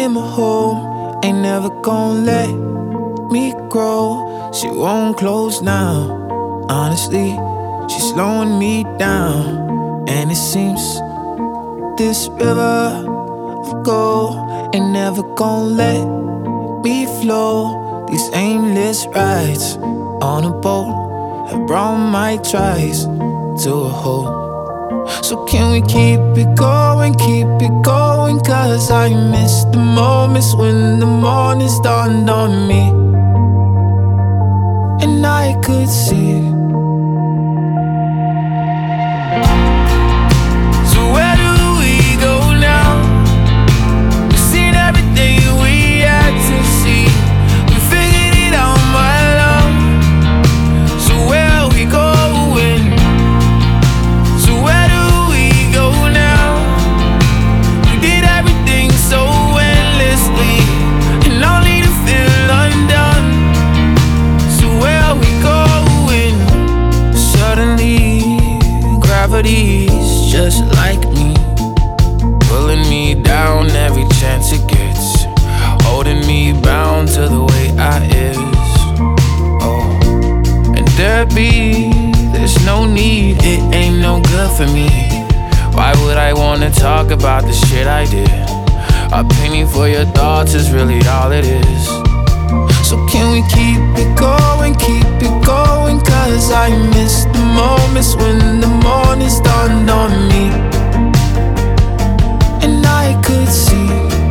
in my home, ain't never gon' let me grow. She won't close now, honestly, she's slowing me down. And it seems this river of gold ain't never gon' let me flow. These aimless rides on a boat have brought my tries to a halt. So can we keep it going, cause I miss the moments when the mornings dawned on me and I could see. So where do we go now? We've seen everything we had to see. We figured it out, my love. So where are we going? So where do we go now? We did everything so endlessly and only to feel undone. So where are we going? Suddenly gravity's just like me, pulling me down every chance it gets, holding me bound to the way I is. Oh, and there's no need, it ain't no good for me. Why would I wanna talk about the shit I did? A penny for your thoughts is really all it is. So can we keep it going, cause I miss the moments when the mornings dawned on me and I could see.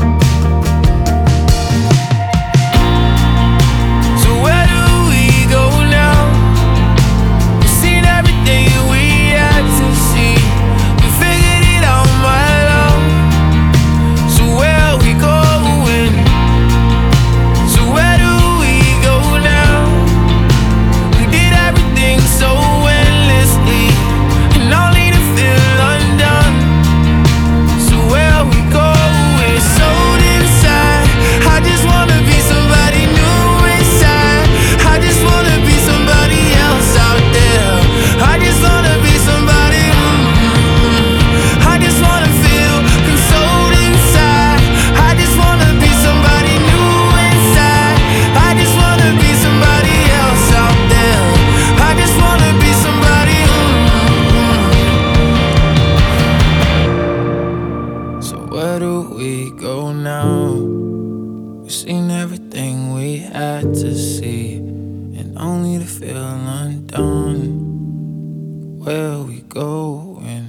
So where do we go now? We've seen everything we had to see. We figured it out, my love. So where are we going? So where do we go now? We did everything so endlessly and only to feel undone. So where are we going? Sold inside, I just wanna be somebody new inside. I just wanna be somebody else out there. I just wanna be somebody. I just wanna feel consoled inside. I just wanna be somebody new inside. I just wanna be somebody else out there. I just wanna be somebody. So where do we go now? We've seen everything we had to see and only to feel undone. Where are we going?